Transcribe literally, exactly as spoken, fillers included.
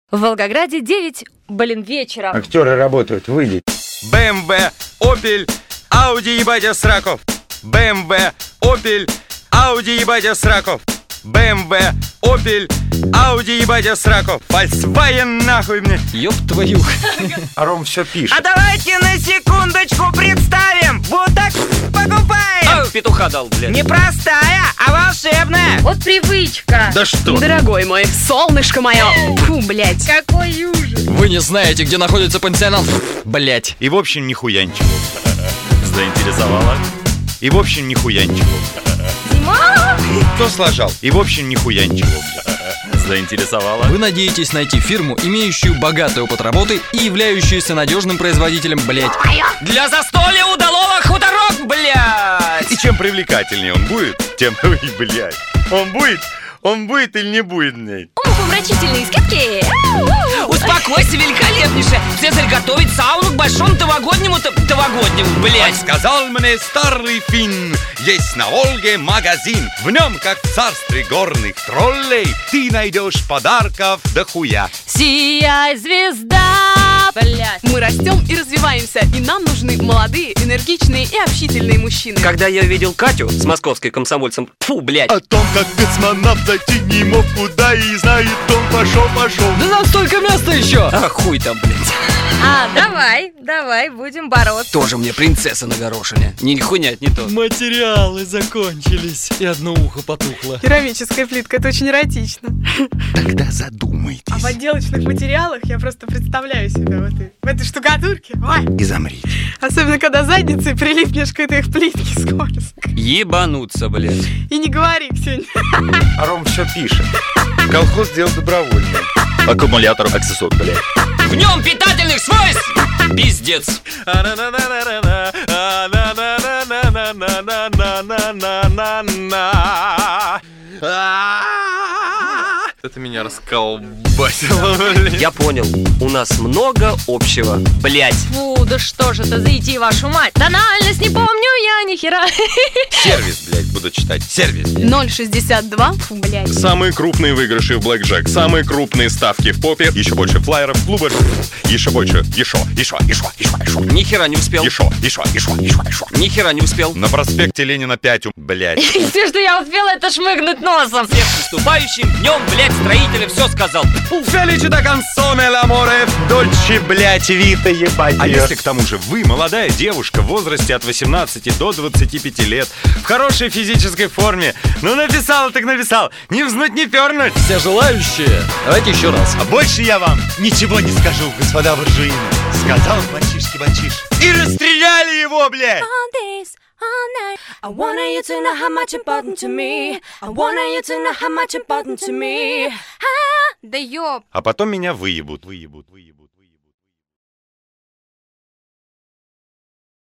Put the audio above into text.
В Волгограде девять, блин, вечера. Актеры работают, выйди. бэ эм вэ, Opel, Audi ебать я сраков. бэ эм вэ, Opel, Audi ебать я сраков. бэ эм вэ, Opel, Audi ебать я сраков. Фольксваген нахуй мне. Ёб твою. А Ром все пишет. А давайте на секундочку представим. Вот так покупаем. А, петуха дал, блядь. Не простая, а волшебная. Вот привычка. Да что? Дорогой мой, солнышко мое. Фу, блядь. Какой ужас. Вы не знаете, где находится пансионат? Блядь. И в общем нихуя ничего. Заинтересовала? И в общем нихуя ничего. Зима. Кто сложал? И в общем нихуя ничего. Заинтересовала? Вы надеетесь найти фирму, имеющую богатый опыт работы и являющуюся надежным производителем, блядь. Для застолья удалого хуторок, блядь! И чем привлекательнее он будет, тем, ой, блядь, он будет, он будет или не будет, блядь. Умопомрачительные скидки. Успокойся, великолепнейше. Цезарь готовит сауну к большому новогоднему новогоднему, блядь. Сказал мне старый финн, есть на Волге магазин. В нем, как в царстве горных троллей, ты найдешь подарков до хуя. Сияй, звезда. Блядь. Мы растем и развиваемся, и нам нужны молодые, энергичные и общительные мужчины. Когда я видел Катю с московской комсомольцем, фу, блядь. О том, как космонавт зайти не мог куда, и знает, он пошел, пошел. Да нам столько места еще! А хуй там, блядь. А, давай, давай, будем бороться. Тоже мне принцесса на горошине. Ни хуйня, не то. Материалы закончились, и одно ухо потухло. Керамическая плитка, это очень эротично. Тогда задумайтесь А в отделочных материалах я просто представляю себя в этой, в этой штукатурке. Ой. и замрите. Особенно, когда задницей прилипнешь к этой плитке скользко. Ебануться, блядь. И не говори, Ксюнь. А Ром все пишет. Колхоз сделал добровольно. Аккумулятор, аксессуар, блядь. В нем питательных свойств! Пиздец. Это меня расколбасило, блядь. Я понял, у нас много общего, блядь. Фу, да что же это, зайти вашу мать. Тональность не помню я ни хера. Сервис, блядь, буду читать. Сервис. ноль шестьдесят два. Фу, блядь. Самые крупные выигрыши в блэкджек, самые крупные ставки в попе, еще больше флайеров, клуба, еще больше, еще, еще, еще, еще, еще, Ни хера не успел. еще, еще, еще, еще, еще. Ни хера не успел. На проспекте Ленина пять, блядь. Все, что я успела, это шмыгнуть носом. Всех с наступающим днем, блядь, строителя все сказал. Феличи да консоме ламоре, дольче, блядь, вита, ебать. А если к тому же вы молодая девушка в возрасте от восемнадцати до двадцати пяти лет, В хорошей физической форме. Ну написал, так написал. Не взнуть, не пернуть. Все желающие, давайте еще раз. А больше я вам ничего не скажу, господа буржуины. Сказал мальчишки-мальчиш. И расстреляли его, блядь. On this, all night. I want you to know how much important to me. I want you to know how much important to me. Да ёб. а потом меня выебут, выебут, выебут.